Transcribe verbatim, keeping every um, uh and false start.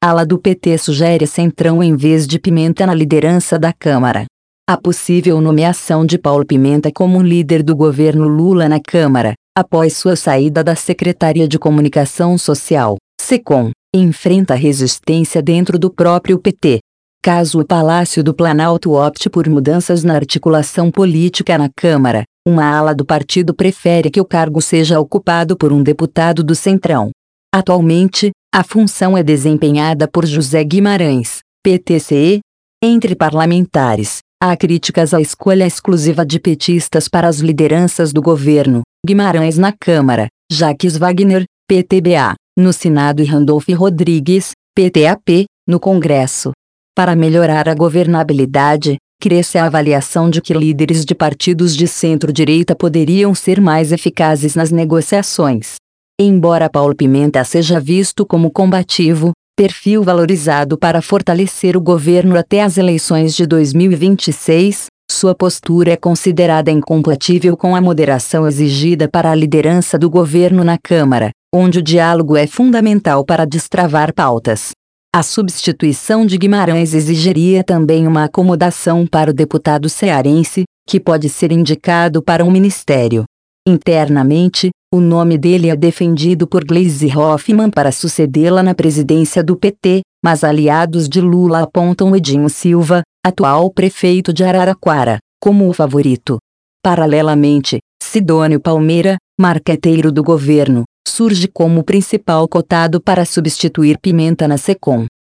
ala do P T sugere Centrão em vez de Pimenta na liderança da Câmara. A possível nomeação de Paulo Pimenta como líder do governo Lula na Câmara, após sua saída da Secretaria de Comunicação Social, SECOM, enfrenta resistência dentro do próprio P T. Caso o Palácio do Planalto opte por mudanças na articulação política na Câmara, uma ala do partido prefere que o cargo seja ocupado por um deputado do Centrão. Atualmente, a função é desempenhada por José Guimarães, P T C E. Entre parlamentares, há críticas à escolha exclusiva de petistas para as lideranças do governo, Guimarães na Câmara, Jacques Wagner, P T B A, no Senado e Randolph Rodrigues, P T A P, no Congresso. Para melhorar a governabilidade, cresce a avaliação de que líderes de partidos de centro-direita poderiam ser mais eficazes nas negociações. Embora Paulo Pimenta seja visto como combativo, perfil valorizado para fortalecer o governo até as eleições de dois mil e vinte e seis, sua postura é considerada incompatível com a moderação exigida para a liderança do governo na Câmara, onde o diálogo é fundamental para destravar pautas. A substituição de Guimarães exigiria também uma acomodação para o deputado cearense, que pode ser indicado para um ministério. Internamente, o nome dele é defendido por Gleisi Hoffmann para sucedê-la na presidência do P T, mas aliados de Lula apontam Edinho Silva, atual prefeito de Araraquara, como o favorito. Paralelamente, Sidônio Palmeira, marqueteiro do governo, surge como principal cotado para substituir Pimenta na SECOM.